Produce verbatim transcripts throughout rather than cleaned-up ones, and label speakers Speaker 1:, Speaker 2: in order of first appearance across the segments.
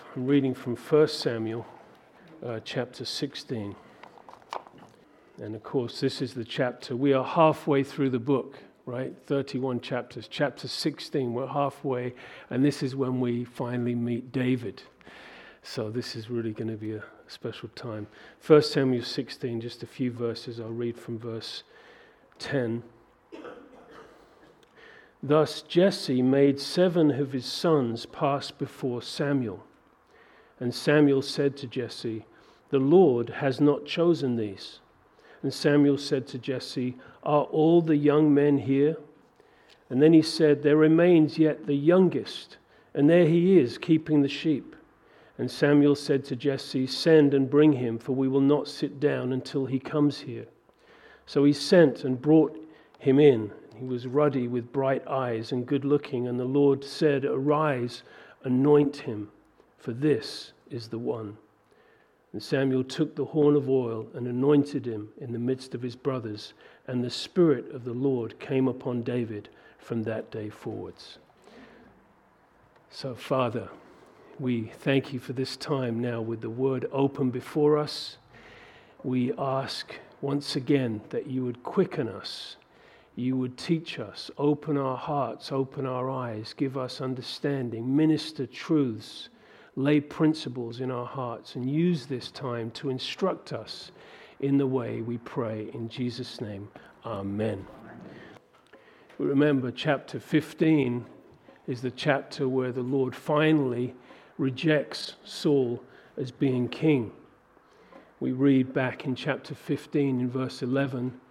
Speaker 1: I'm reading from First Samuel uh, chapter sixteen. And of course, this is the chapter. We are halfway through the book, right? thirty-one chapters. Chapter sixteen, we're halfway. And this is when we finally meet David. So this is really going to be a special time. First Samuel sixteen, just a few verses. I'll read from verse ten. Thus Jesse made seven of his sons pass before Samuel. And Samuel said to Jesse, "The Lord has not chosen these." And Samuel said to Jesse, "Are all the young men here?" And then he said, "There remains yet the youngest, and there he is, keeping the sheep." And Samuel said to Jesse, "Send and bring him, for we will not sit down until he comes here." So he sent and brought him in. He was ruddy with bright eyes and good looking, and the Lord said, "Arise, anoint him, for this is the one." And Samuel took the horn of oil and anointed him in the midst of his brothers, and the Spirit of the Lord came upon David from that day forwards. So, Father, we thank you for this time now with the word open before us. We ask once again that you would quicken us, you would teach us, open our hearts, open our eyes, give us understanding, minister truths, lay principles in our hearts, and use this time to instruct us in the way we pray. In Jesus' name, amen. Remember, chapter fifteen is the chapter where the Lord finally rejects Saul as being king. We read back in chapter fifteen in verse eleven,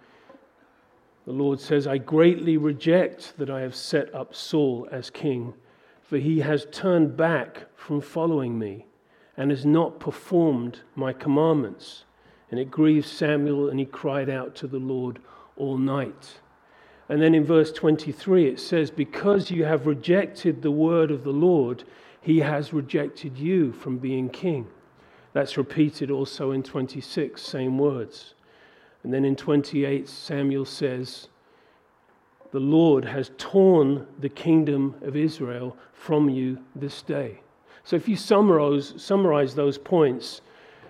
Speaker 1: the Lord says, "I greatly reject that I have set up Saul as king, for he has turned back from following me and has not performed my commandments." And it grieved Samuel, and he cried out to the Lord all night. And then in verse twenty-three it says, "Because you have rejected the word of the Lord, he has rejected you from being king." That's repeated also in twenty-six, same words. And then in twenty-eight, Samuel says, "The Lord has torn the kingdom of Israel from you this day." So if you summarize, summarize those points,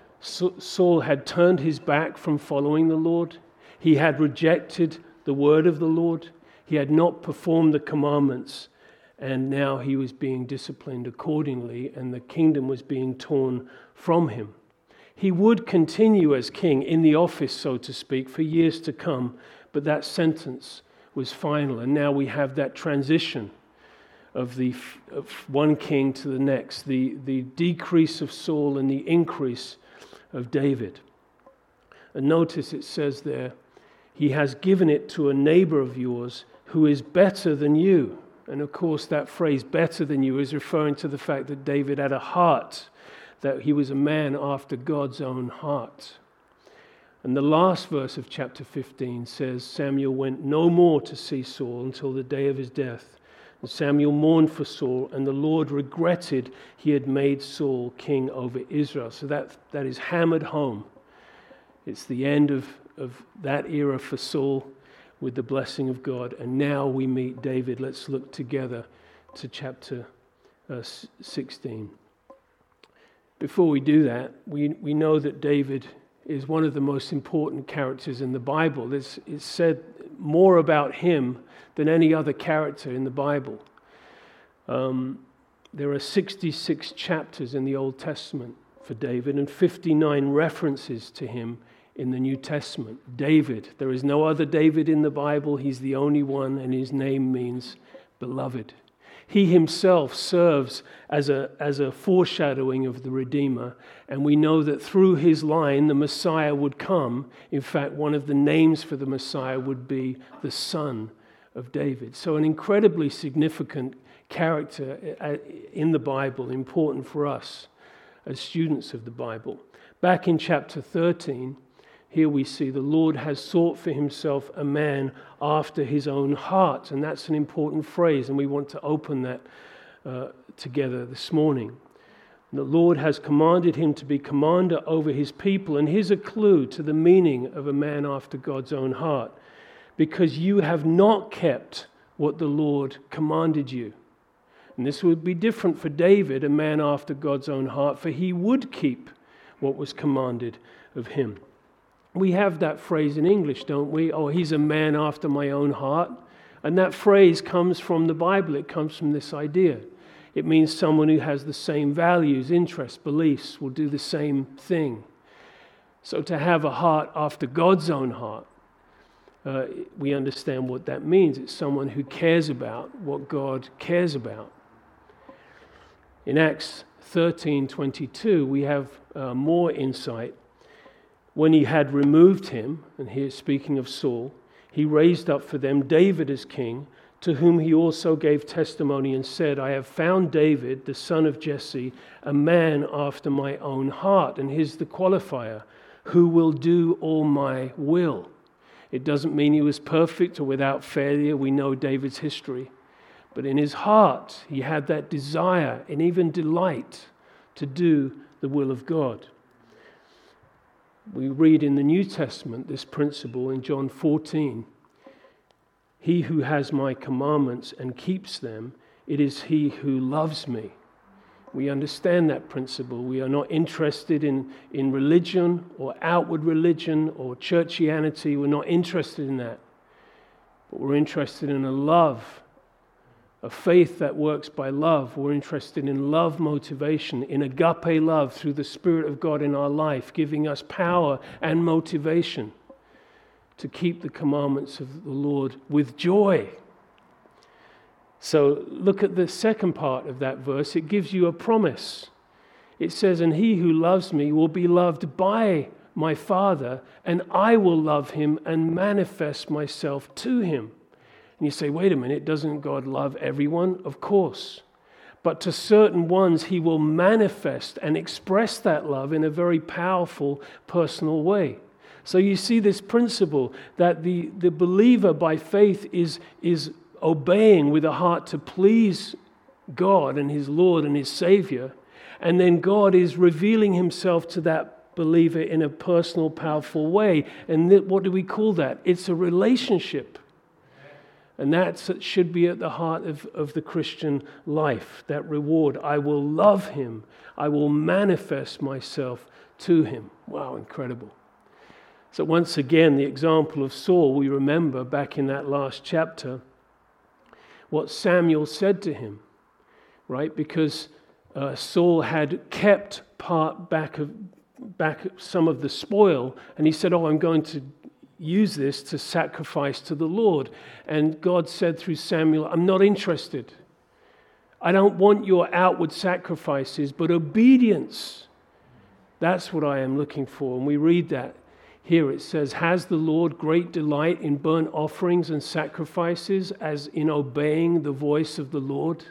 Speaker 1: Saul had turned his back from following the Lord. He had rejected the word of the Lord. He had not performed the commandments. And now he was being disciplined accordingly, and the kingdom was being torn from him. He would continue as king in the office, so to speak, for years to come, but that sentence was final, and now we have that transition of the of one king to the next, the, the decrease of Saul and the increase of David. And notice it says there, "He has given it to a neighbor of yours who is better than you." And of course that phrase, "better than you," is referring to the fact that David had a heart, that he was a man after God's own heart. And the last verse of chapter fifteen says, "Samuel went no more to see Saul until the day of his death. And Samuel mourned for Saul, and the Lord regretted he had made Saul king over Israel." So that, that is hammered home. It's the end of, of that era for Saul with the blessing of God. And now we meet David. Let's look together to chapter uh, sixteen. Before we do that, we, we know that David is one of the most important characters in the Bible. It's, it's said more about him than any other character in the Bible. Um, there are sixty-six chapters in the Old Testament for David and fifty-nine references to him in the New Testament. David, there is no other David in the Bible. He's the only one, and his name means beloved. He himself serves as a, as a foreshadowing of the Redeemer, and we know that through his line the Messiah would come. In fact, one of the names for the Messiah would be the Son of David. So an incredibly significant character in the Bible, important for us as students of the Bible. Back in chapter thirteen, here we see the Lord has sought for himself a man after his own heart. And that's an important phrase, and we want to open that uh, together this morning. The Lord has commanded him to be commander over his people, and here's a clue to the meaning of a man after God's own heart. "Because you have not kept what the Lord commanded you." And this would be different for David, a man after God's own heart, for he would keep what was commanded of him. We have that phrase in English, don't we? Oh, he's a man after my own heart. And that phrase comes from the Bible. It comes from this idea. It means someone who has the same values, interests, beliefs, will do the same thing. So to have a heart after God's own heart, uh, we understand what that means. It's someone who cares about what God cares about. In Acts thirteen twenty-two, we have uh, more insight. When he had removed him, and here speaking of Saul, he raised up for them David as king, to whom he also gave testimony and said, I have found David, the son of Jesse, a man after my own heart. And here's the qualifier, who will do all my will. It doesn't mean he was perfect or without failure. We know David's history. But in his heart, he had that desire and even delight to do the will of God. We read in the New Testament this principle in John fourteen. He who has my commandments and keeps them, it is he who loves me. We understand that principle. We are not interested in, in religion or outward religion or churchianity. We're not interested in that. But we're interested in a love, a faith that works by love. We're interested in love motivation, in agape love through the Spirit of God in our life, giving us power and motivation to keep the commandments of the Lord with joy. So look at the second part of that verse. It gives you a promise. It says, and he who loves me will be loved by my Father, and I will love him and manifest myself to him. And you say, wait a minute, doesn't God love everyone? Of course. But to certain ones, he will manifest and express that love in a very powerful, personal way. So you see this principle that the, the believer by faith is, is obeying with a heart to please God and his Lord and his Savior. And then God is revealing himself to that believer in a personal, powerful way. And th- what do we call that? It's a relationship. And that should be at the heart of, of the Christian life, that reward. I will love him. I will manifest myself to him. Wow, incredible. So once again, the example of Saul, we remember back in that last chapter, what Samuel said to him, right? Because uh, Saul had kept part back of back some of the spoil, and he said, oh, I'm going to use this to sacrifice to the Lord. And God said through Samuel, I'm not interested. I don't want your outward sacrifices, but obedience. That's what I am looking for. And we read that here. It says, has the Lord great delight in burnt offerings and sacrifices as in obeying the voice of the Lord?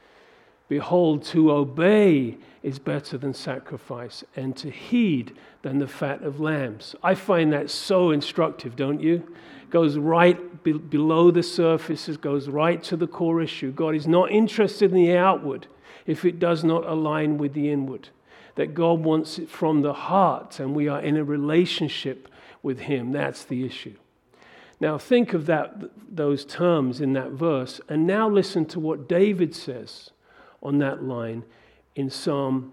Speaker 1: Behold, to obey is better than sacrifice, and to heed than the fat of lambs. I find that so instructive, don't you? It goes right be- below the surface, it goes right to the core issue. God is not interested in the outward if it does not align with the inward. That God wants it from the heart, and we are in a relationship with him. That's the issue. Now think of that, those terms in that verse, and now listen to what David says on that line in Psalm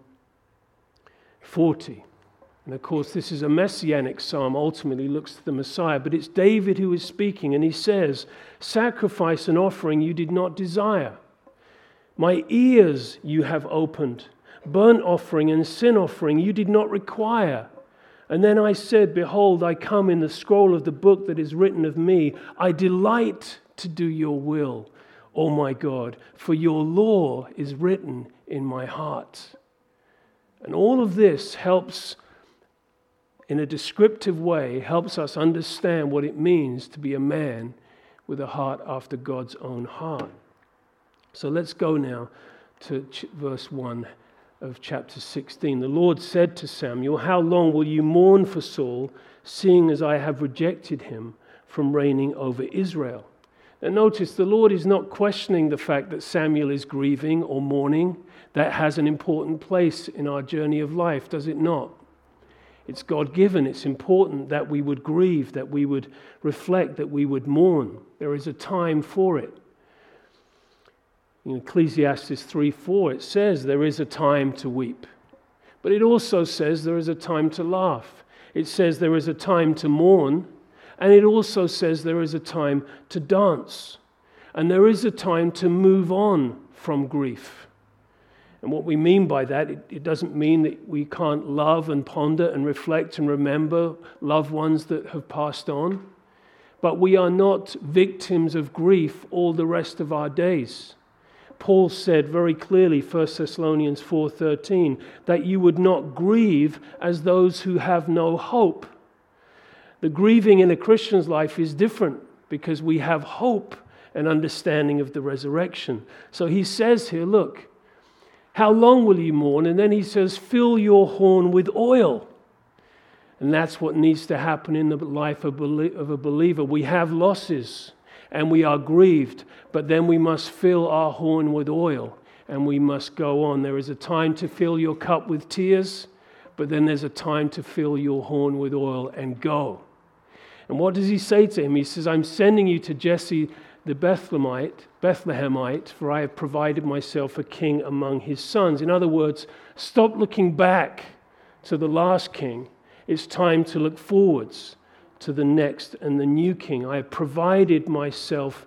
Speaker 1: forty. And of course, this is a messianic psalm, ultimately looks to the Messiah, but it's David who is speaking, and he says, sacrifice and offering you did not desire. My ears you have opened. Burnt offering and sin offering you did not require. And then I said, behold, I come in the scroll of the book that is written of me. I delight to do your will, O my God, for your law is written in my heart. And all of this helps, in a descriptive way, helps us understand what it means to be a man with a heart after God's own heart. So let's go now to ch- verse one of chapter sixteen. The Lord said to Samuel, how long will you mourn for Saul, seeing as I have rejected him from reigning over Israel? And notice the Lord is not questioning the fact that Samuel is grieving or mourning. That has an important place in our journey of life, does it not? It's God-given. It's important that we would grieve, that we would reflect, that we would mourn. There is a time for it. In Ecclesiastes three four, it says there is a time to weep. But it also says there is a time to laugh. It says there is a time to mourn. And it also says there is a time to dance. And there is a time to move on from grief. And what we mean by that, it, it doesn't mean that we can't love and ponder and reflect and remember loved ones that have passed on. But we are not victims of grief all the rest of our days. Paul said very clearly, First Thessalonians four thirteen, that you would not grieve as those who have no hope. The grieving in a Christian's life is different because we have hope and understanding of the resurrection. So he says here, look, how long will you mourn? And then he says, fill your horn with oil. And that's what needs to happen in the life of a believer. We have losses and we are grieved, but then we must fill our horn with oil and we must go on. There is a time to fill your cup with tears, but then there's a time to fill your horn with oil and go. And what does he say to him? He says, I'm sending you to Jesse the Bethlehemite, Bethlehemite, for I have provided myself a king among his sons. In other words, stop looking back to the last king. It's time to look forwards to the next and the new king. I have provided myself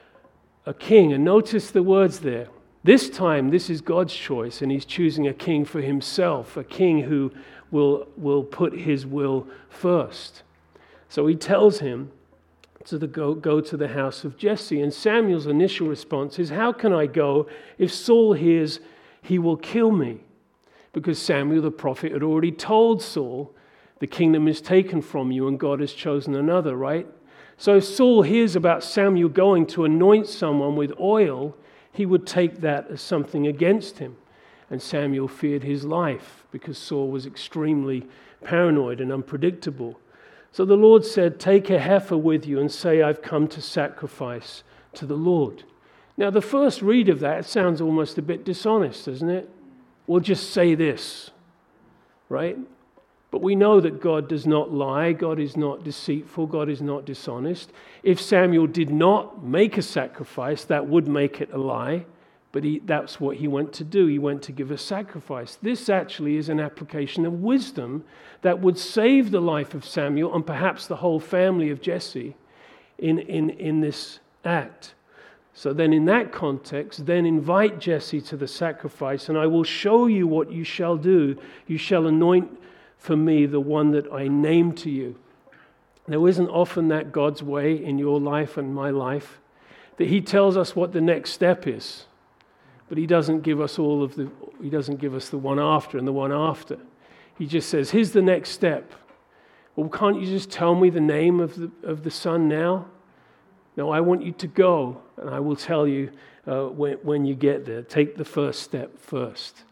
Speaker 1: a king. And notice the words there. This time, this is God's choice, and he's choosing a king for himself, a king who will, will put his will first. So he tells him to the go, go to the house of Jesse. And Samuel's initial response is, how can I go? If Saul hears, he will kill me. Because Samuel the prophet had already told Saul, the kingdom is taken from you and God has chosen another, right? So if Saul hears about Samuel going to anoint someone with oil, he would take that as something against him. And Samuel feared his life because Saul was extremely paranoid and unpredictable. So the Lord said, take a heifer with you and say, I've come to sacrifice to the Lord. Now the first read of that sounds almost a bit dishonest, doesn't it? We'll just say this, right? But we know that God does not lie. God is not deceitful. God is not dishonest. If Samuel did not make a sacrifice, that would make it a lie. But he, that's what he went to do. He went to give a sacrifice. This actually is an application of wisdom that would save the life of Samuel and perhaps the whole family of Jesse in, in, in this act. So then in that context, then invite Jesse to the sacrifice, and I will show you what you shall do. You shall anoint for me the one that I name to you. Now, isn't often that God's way in your life and my life? That he tells us what the next step is, but he doesn't give us all of the, he doesn't give us the one after and the one after. He just says, here's the next step. Well, can't you just tell me the name of the, of the son now? No, I want you to go, and I will tell you uh, when, when you get there. Take the first step first.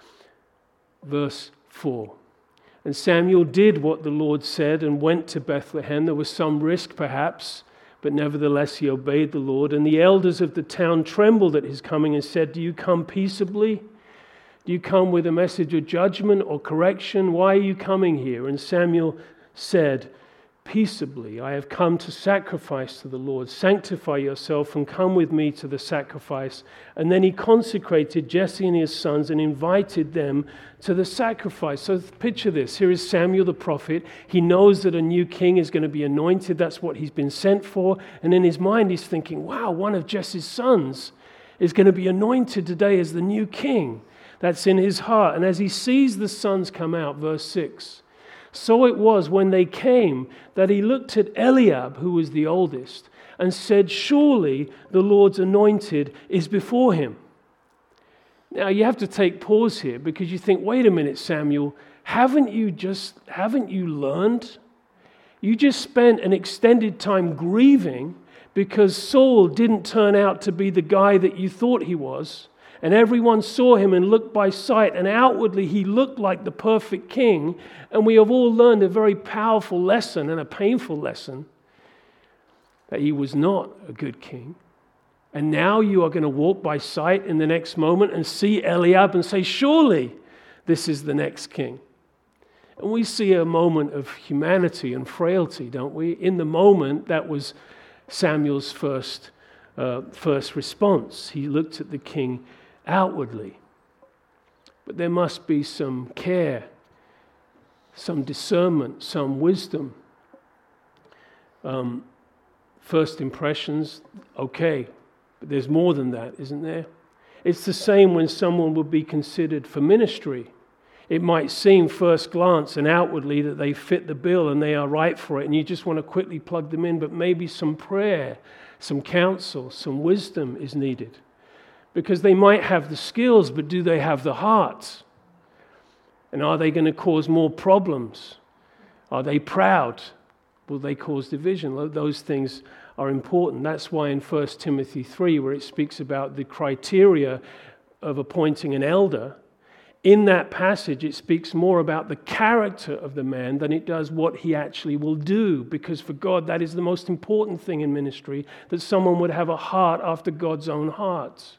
Speaker 1: Verse four. And Samuel did what the Lord said and went to Bethlehem. There was some risk perhaps, but nevertheless he obeyed the Lord. And the elders of the town trembled at his coming and said, do you come peaceably? Do you come with a message of judgment or correction? Why are you coming here? And Samuel said, peaceably, I have come to sacrifice to the Lord. Sanctify yourself and come with me to the sacrifice. And then he consecrated Jesse and his sons and invited them to the sacrifice. So picture this. Here is Samuel the prophet. He knows that a new king is going to be anointed. That's what he's been sent for. And in his mind he's thinking, wow, one of Jesse's sons is going to be anointed today as the new king. That's in his heart. And as he sees the sons come out, verse six, so it was when they came that he looked at Eliab, who was the oldest, and said, surely the Lord's anointed is before him. Now you have to take pause here because you think, wait a minute, Samuel, haven't you just, haven't you learned? You just spent an extended time grieving because Saul didn't turn out to be the guy that you thought he was. And everyone saw him and looked by sight, and outwardly he looked like the perfect king. And we have all learned a very powerful lesson and a painful lesson that he was not a good king. And now you are going to walk by sight in the next moment and see Eliab and say, surely this is the next king. And we see a moment of humanity and frailty, don't we? In the moment, that was Samuel's first uh, first response. He looked at the king outwardly. But there must be some care, some discernment, some wisdom. Um, first impressions, okay, but there's more than that, isn't there? It's the same when someone would be considered for ministry. It might seem first glance and outwardly that they fit the bill and they are right for it, and you just want to quickly plug them in, but maybe some prayer, some counsel, some wisdom is needed. Because they might have the skills, but do they have the heart? And are they going to cause more problems? Are they proud? Will they cause division? Those things are important. That's why in First Timothy three, where it speaks about the criteria of appointing an elder, in that passage it speaks more about the character of the man than it does what he actually will do. Because for God, that is the most important thing in ministry, that someone would have a heart after God's own heart.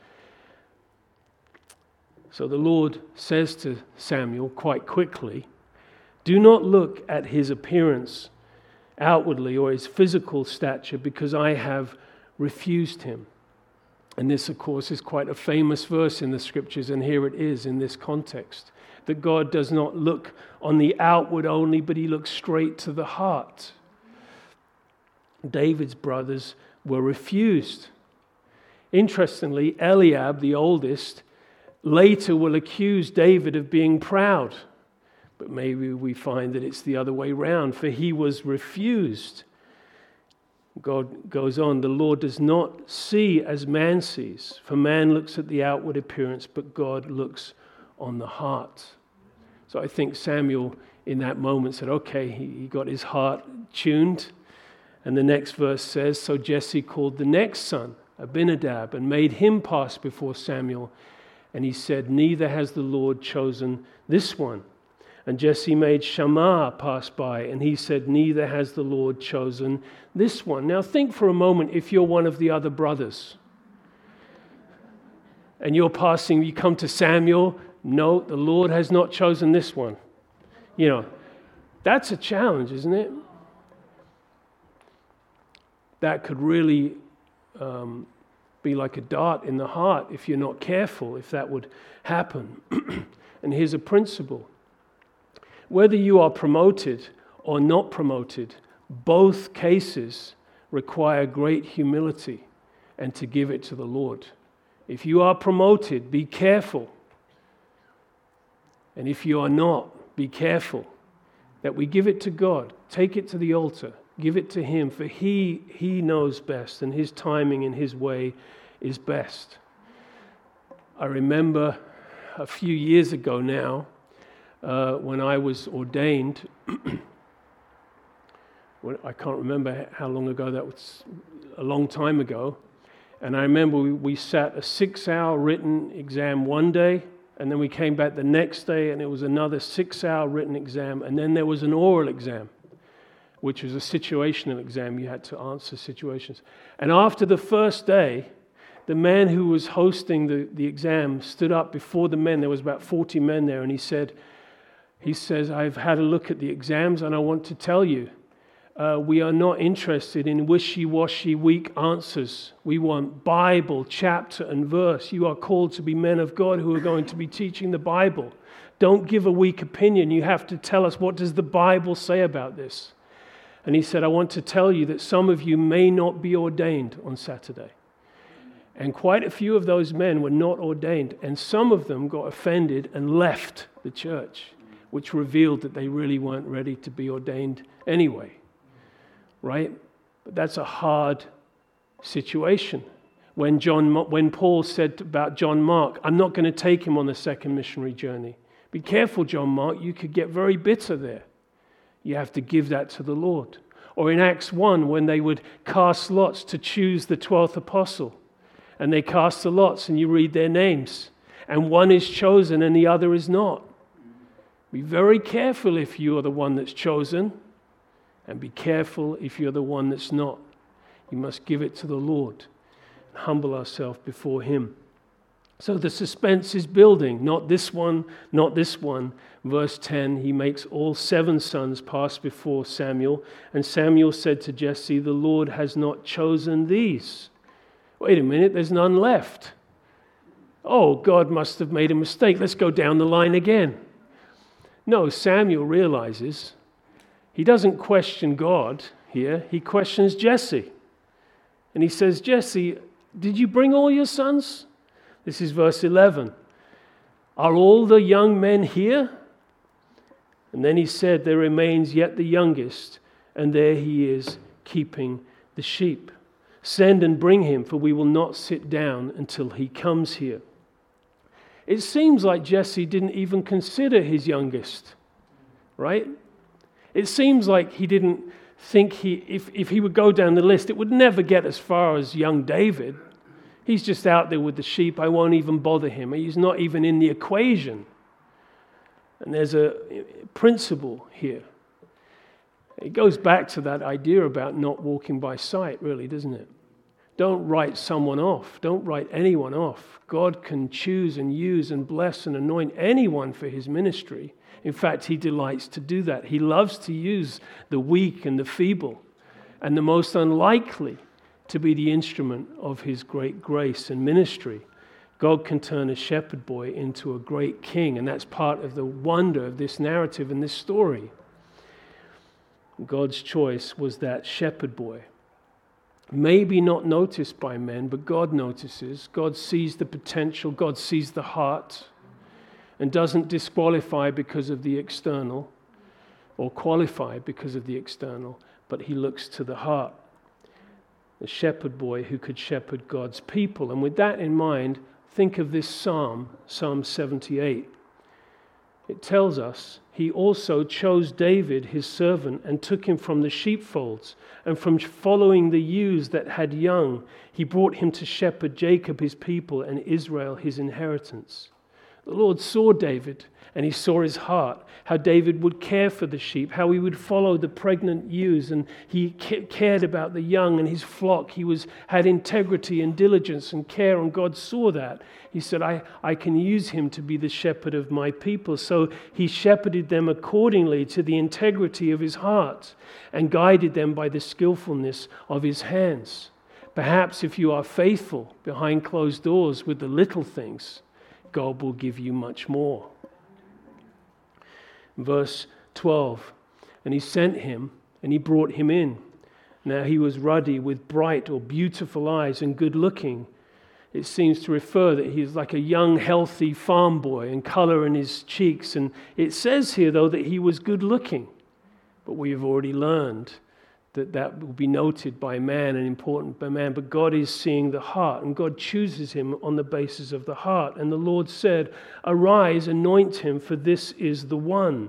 Speaker 1: So the Lord says to Samuel quite quickly, do not look at his appearance outwardly or his physical stature, because I have refused him. And this, of course, is quite a famous verse in the scriptures, and here it is in this context, that God does not look on the outward only, but he looks straight to the heart. David's brothers were refused. Interestingly, Eliab, the oldest, later will accuse David of being proud. But maybe we find that it's the other way round, for he was refused. God goes on, the Lord does not see as man sees, for man looks at the outward appearance, but God looks on the heart. So I think Samuel in that moment said, okay, he got his heart tuned. And the next verse says, so Jesse called the next son, Abinadab, and made him pass before Samuel. And he said, neither has the Lord chosen this one. And Jesse made Shammah pass by, and he said, neither has the Lord chosen this one. Now think for a moment, if you're one of the other brothers, and you're passing, you come to Samuel, no, the Lord has not chosen this one. You know, that's a challenge, isn't it? That could really um, be like a dart in the heart if you're not careful, if that would happen. And here's a principle. Whether you are promoted or not promoted, both cases require great humility and to give it to the Lord. If you are promoted, be careful. And if you are not, be careful that we give it to God. Take it to the altar. Give it to Him, for He, He knows best, and His timing and His way is best. I remember a few years ago now, Uh, when I was ordained, well, I can't remember how long ago, that was a long time ago, and I remember we, we sat a six-hour written exam one day, and then we came back the next day, and it was another six-hour written exam, and then there was an oral exam, which was a situational exam. You had to answer situations. And after the first day, the man who was hosting the, the exam stood up before the men. There was about forty men there, and he said, He says, I've had a look at the exams, and I want to tell you, uh, we are not interested in wishy-washy, weak answers. We want Bible, chapter, and verse. You are called to be men of God who are going to be teaching the Bible. Don't give a weak opinion. You have to tell us, what does the Bible say about this? And he said, I want to tell you that some of you may not be ordained on Saturday. And quite a few of those men were not ordained, and some of them got offended and left the church, which revealed that they really weren't ready to be ordained anyway, right? But that's a hard situation. When John, when Paul said about John Mark, I'm not going to take him on the second missionary journey. Be careful, John Mark, you could get very bitter there. You have to give that to the Lord. Or in Acts one, when they would cast lots to choose the twelfth apostle, and they cast the lots and you read their names, and one is chosen and the other is not. Be very careful if you are the one that's chosen, and be careful if you're the one that's not. You must give it to the Lord and humble ourselves before Him. So the suspense is building. Not this one, not this one. Verse ten, he makes all seven sons pass before Samuel. And Samuel said to Jesse, the Lord has not chosen these. Wait a minute, there's none left. Oh, God must have made a mistake. Let's go down the line again. No, Samuel realizes he doesn't question God here. He questions Jesse. And he says, Jesse, did you bring all your sons? This is verse eleven. Are all the young men here? And then he said, there remains yet the youngest, and there he is keeping the sheep. Send and bring him, for we will not sit down until he comes here. It seems like Jesse didn't even consider his youngest, right? It seems like he didn't think he, if, if he would go down the list, it would never get as far as young David. He's just out there with the sheep. I won't even bother him. He's not even in the equation. And there's a principle here. It goes back to that idea about not walking by sight, really, doesn't it? Don't write someone off. Don't write anyone off. God can choose and use and bless and anoint anyone for his ministry. In fact, he delights to do that. He loves to use the weak and the feeble and the most unlikely to be the instrument of his great grace and ministry. God can turn a shepherd boy into a great king, and that's part of the wonder of this narrative and this story. God's choice was that shepherd boy. Maybe not noticed by men, but God notices. God sees the potential. God sees the heart and doesn't disqualify because of the external or qualify because of the external, but he looks to the heart. The shepherd boy who could shepherd God's people. And with that in mind, think of this psalm, Psalm seventy-eight. It tells us, he also chose David, his servant, and took him from the sheepfolds, and from following the ewes that had young, he brought him to shepherd Jacob, his people, and Israel, his inheritance. The Lord saw David, and he saw his heart, how David would care for the sheep, how he would follow the pregnant ewes, and he cared about the young and his flock. He was had integrity and diligence and care, and God saw that. He said, I, I can use him to be the shepherd of my people. So he shepherded them accordingly to the integrity of his heart and guided them by the skillfulness of his hands. Perhaps if you are faithful behind closed doors with the little things, God will give you much more. Verse twelve, and he sent him and he brought him in. Now he was ruddy with bright or beautiful eyes and good looking. It seems to refer that he's like a young, healthy farm boy and color in his cheeks. And it says here, though, that he was good looking. But we have already learned that that will be noted by man and important by man. But God is seeing the heart, and God chooses him on the basis of the heart. And the Lord said, arise, anoint him, for this is the one.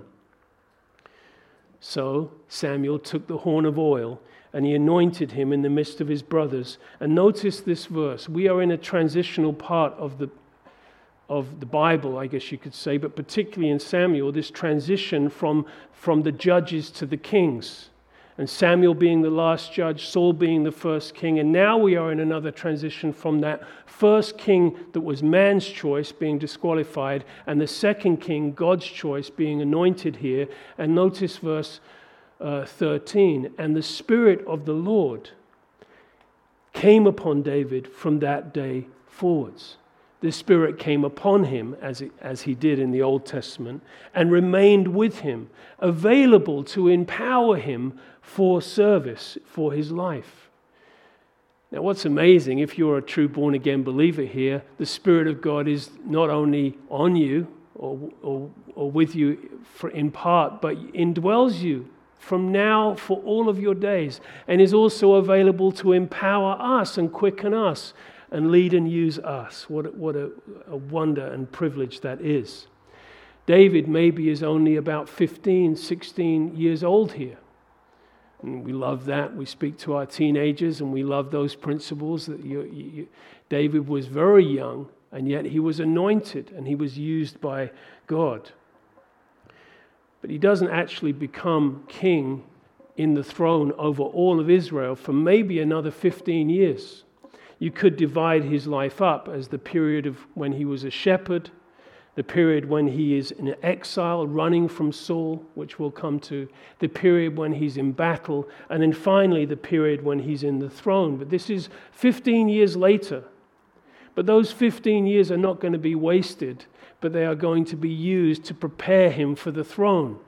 Speaker 1: So Samuel took the horn of oil, and he anointed him in the midst of his brothers. And notice this verse. We are in a transitional part of the of the Bible, I guess you could say, but particularly in Samuel, this transition from, from the judges to the kings. And Samuel being the last judge, Saul being the first king. And now we are in another transition from that first king that was man's choice being disqualified, and the second king, God's choice, being anointed here. And notice verse uh, thirteen. And the Spirit of the Lord came upon David from that day forwards. The Spirit came upon him, as, it, as he did in the Old Testament, and remained with him, available to empower him for service, for his life. Now, what's amazing, if you're a true born-again believer here, the Spirit of God is not only on you or, or, or with you for, in part, but indwells you from now for all of your days, and is also available to empower us and quicken us and lead and use us. What, what a, a wonder and privilege that is. David maybe is only about fifteen, sixteen years old here. And we love that. We speak to our teenagers and we love those principles. That you, you, David was very young, and yet he was anointed and he was used by God. But he doesn't actually become king in the throne over all of Israel for maybe another fifteen years. You could divide his life up as the period of when he was a shepherd, the period when he is in exile, running from Saul, which we'll come to, the period when he's in battle, and then finally the period when he's in the throne. But this is fifteen years later. But those fifteen years are not going to be wasted, but they are going to be used to prepare him for the throne.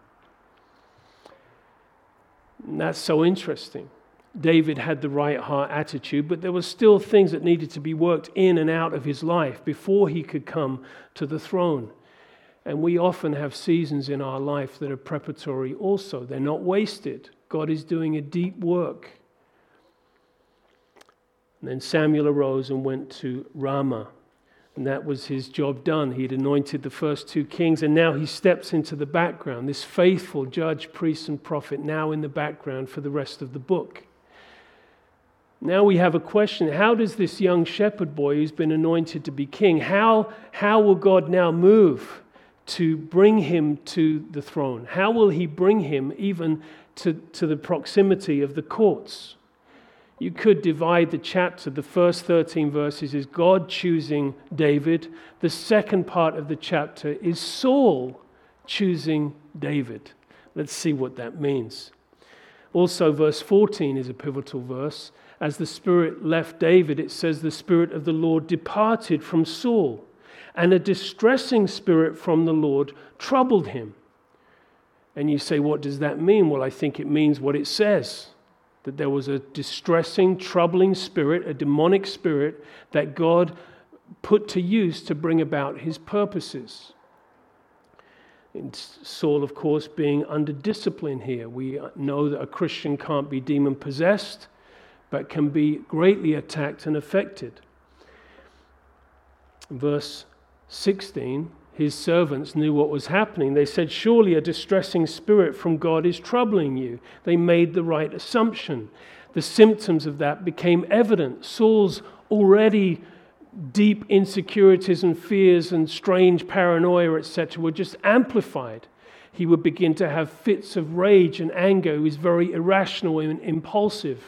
Speaker 1: And that's so interesting. David had the right heart attitude, but there were still things that needed to be worked in and out of his life before he could come to the throne. And we often have seasons in our life that are preparatory also. They're not wasted. God is doing a deep work. And then Samuel arose and went to Ramah. And that was his job done. He'd anointed the first two kings, and now he steps into the background. This faithful judge, priest, and prophet now in the background for the rest of the book. Now we have a question. How does this young shepherd boy who's been anointed to be king, how, how will God now move to bring him to the throne? How will he bring him even to, to the proximity of the courts? You could divide the chapter. The first thirteen verses is God choosing David. The second part of the chapter is Saul choosing David. Let's see what that means. Also, verse fourteen is a pivotal verse. As the Spirit left David, it says the Spirit of the Lord departed from Saul, and a distressing spirit from the Lord troubled him. And you say, what does that mean? Well, I think it means what it says, that there was a distressing, troubling spirit, a demonic spirit that God put to use to bring about his purposes. And Saul, of course, being under discipline here. We know that a Christian can't be demon-possessed, but can be greatly attacked and affected. Verse sixteen, his servants knew what was happening. They said, surely a distressing spirit from God is troubling you. They made the right assumption. The symptoms of that became evident. Saul's already deep insecurities and fears and strange paranoia, et cetera, were just amplified. He would begin to have fits of rage and anger. He was very irrational and impulsive.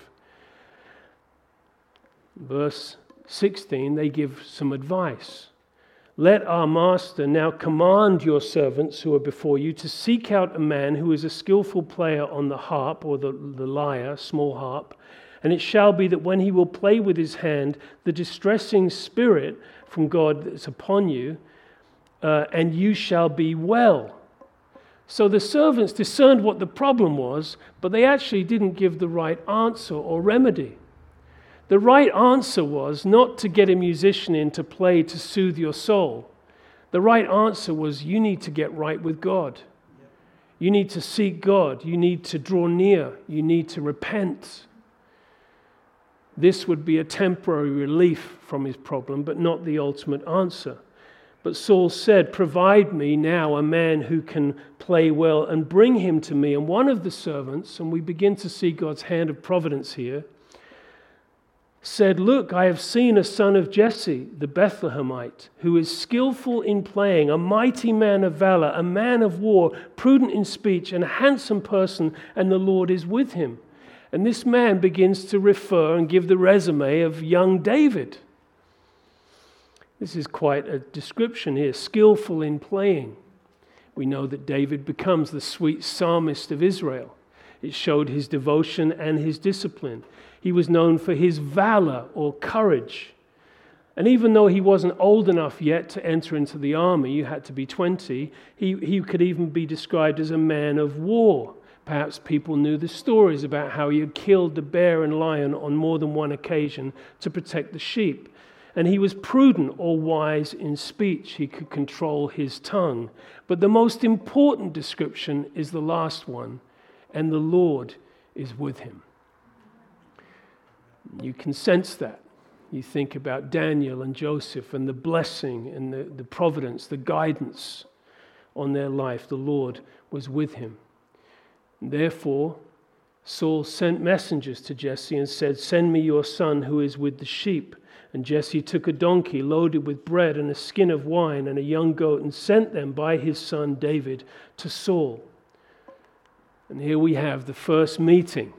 Speaker 1: Verse sixteen, they give some advice. Let our master now command your servants who are before you to seek out a man who is a skillful player on the harp or the, the lyre, small harp, and it shall be that when he will play with his hand, the distressing spirit from God that's upon you, uh, and you shall be well. So the servants discerned what the problem was, but they actually didn't give the right answer or remedy. The right answer was not to get a musician in to play to soothe your soul. The right answer was you need to get right with God. You need to seek God. You need to draw near. You need to repent. This would be a temporary relief from his problem, but not the ultimate answer. But Saul said, provide me now a man who can play well and bring him to me. And one of the servants, and we begin to see God's hand of providence here, said, look, I have seen a son of Jesse, the Bethlehemite, who is skillful in playing, a mighty man of valor, a man of war, prudent in speech, and a handsome person, and the Lord is with him. And this man begins to refer and give the resume of young David. This is quite a description here, skillful in playing. We know that David becomes the sweet psalmist of Israel. It showed his devotion and his discipline. He was known for his valor or courage. And even though he wasn't old enough yet to enter into the army, you had to be twenty, he, he could even be described as a man of war. Perhaps people knew the stories about how he had killed the bear and lion on more than one occasion to protect the sheep. And he was prudent or wise in speech. He could control his tongue. But the most important description is the last one, and the Lord is with him. You can sense that. You think about Daniel and Joseph and the blessing and the, the providence, the guidance on their life. The Lord was with him. And therefore, Saul sent messengers to Jesse and said, send me your son who is with the sheep. And Jesse took a donkey loaded with bread and a skin of wine and a young goat and sent them by his son David to Saul. And here we have the first meeting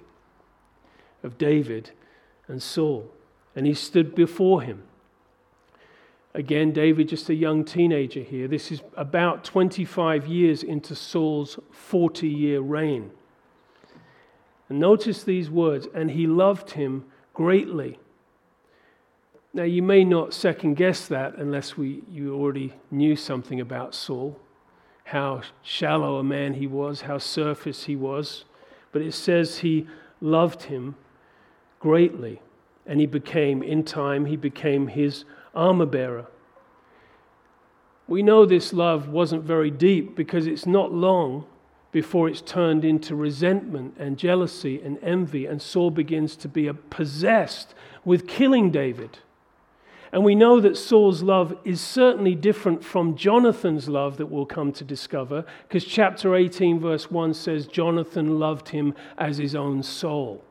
Speaker 1: of David and Saul. And he stood before him. Again, David, just a young teenager here. This is about twenty-five years into Saul's forty-year reign. And notice these words, and he loved him greatly. Now, you may not second guess that unless we you already knew something about Saul, how shallow a man he was, how surface he was. But it says he loved him greatly, and he became, in time, he became his armor bearer. We know this love wasn't very deep because it's not long before it's turned into resentment and jealousy and envy, and Saul begins to be possessed with killing David. And we know that Saul's love is certainly different from Jonathan's love that we'll come to discover, because chapter eighteen verse one says Jonathan loved him as his own soul.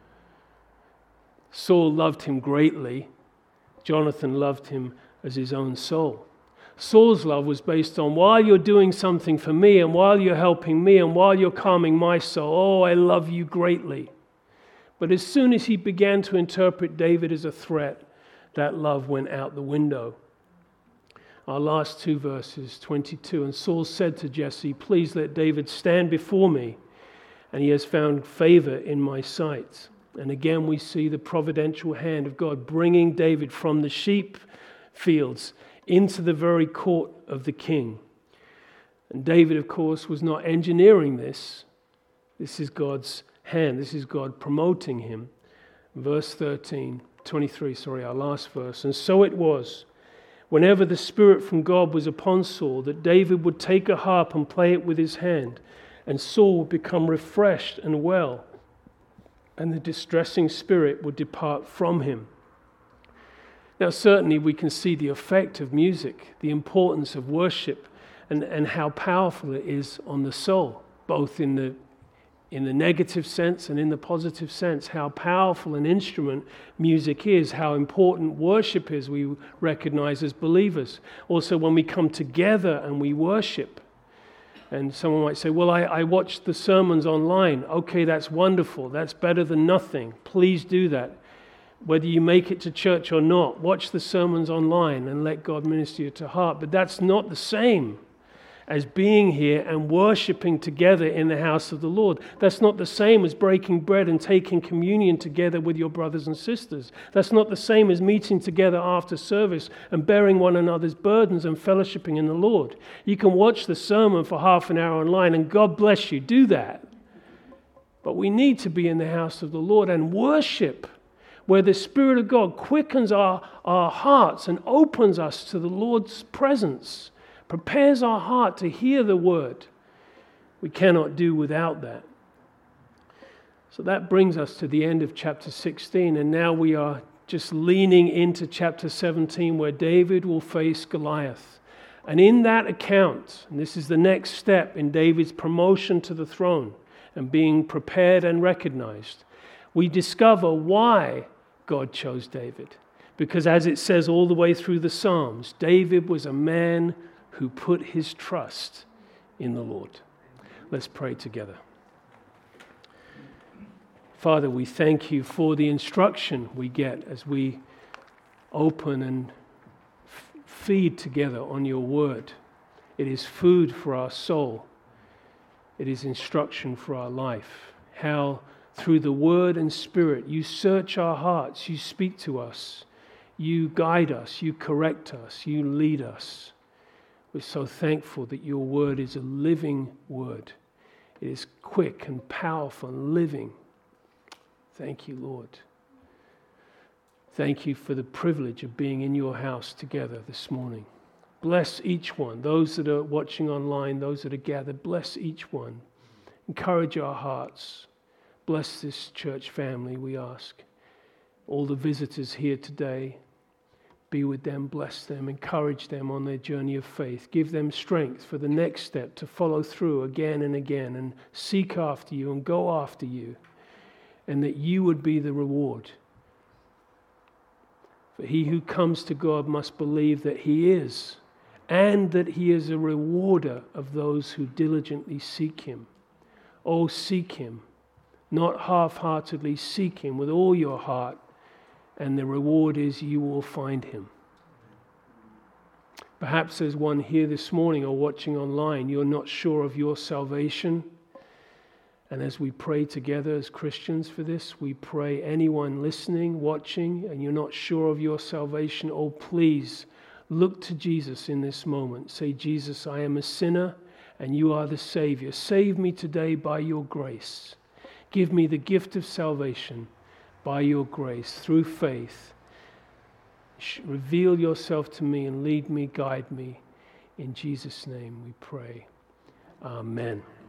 Speaker 1: Saul loved him greatly. Jonathan loved him as his own soul. Saul's love was based on, while you're doing something for me, and while you're helping me, and while you're calming my soul, oh, I love you greatly. But as soon as he began to interpret David as a threat, that love went out the window. Our last two verses, twenty-two, and Saul said to Jesse, please let David stand before me, and he has found favor in my sight. And again we see the providential hand of God bringing David from the sheep fields into the very court of the king. And David, of course, was not engineering this. This is God's hand. This is God promoting him. Verse thirteen, twenty-three, sorry, our last verse. And so it was, whenever the Spirit from God was upon Saul, that David would take a harp and play it with his hand, and Saul would become refreshed and well, and the distressing spirit would depart from him. Now, certainly we can see the effect of music, the importance of worship, and, and how powerful it is on the soul, both in the in the negative sense and in the positive sense, how powerful an instrument music is, how important worship is, we recognize as believers. Also, when we come together and we worship, and someone might say, well, I, I watched the sermons online. Okay, that's wonderful. That's better than nothing. Please do that. Whether you make it to church or not, watch the sermons online and let God minister you to heart. But that's not the same as being here and worshiping together in the house of the Lord. That's not the same as breaking bread and taking communion together with your brothers and sisters. That's not the same as meeting together after service and bearing one another's burdens and fellowshipping in the Lord. You can watch the sermon for half an hour online, and God bless you, do that. But we need to be in the house of the Lord and worship, where the Spirit of God quickens our, our hearts and opens us to the Lord's presence, prepares our heart to hear the word. We cannot do without that. So that brings us to the end of chapter sixteen, and now we are just leaning into chapter seventeen, where David will face Goliath. And in that account, and this is the next step in David's promotion to the throne and being prepared and recognized, we discover why God chose David. Because as it says all the way through the Psalms, David was a man who put his trust in the Lord. Let's pray together. Father, we thank you for the instruction we get as we open and f- feed together on your word. It is food for our soul. It is instruction for our life. How through the word and spirit you search our hearts, you speak to us, you guide us, you correct us, you lead us. We're so thankful that your word is a living word. It is quick and powerful and living. Thank you, Lord. Thank you for the privilege of being in your house together this morning. Bless each one, those that are watching online, those that are gathered, bless each one. Encourage our hearts. Bless this church family, we ask. All the visitors here today, be with them, bless them, encourage them on their journey of faith. Give them strength for the next step to follow through again and again and seek after you and go after you, and that you would be the reward. For he who comes to God must believe that he is, and that he is a rewarder of those who diligently seek him. Oh, seek him, not half-heartedly, seek him with all your heart, and the reward is you will find him. Perhaps there's one here this morning or watching online. You're not sure of your salvation. And as we pray together as Christians for this, we pray anyone listening, watching, and you're not sure of your salvation, oh please look to Jesus in this moment. Say, Jesus, I am a sinner and you are the Savior. Save me today by your grace. Give me the gift of salvation by your grace through faith. Reveal yourself to me and lead me, guide me. In Jesus' name we pray. Amen.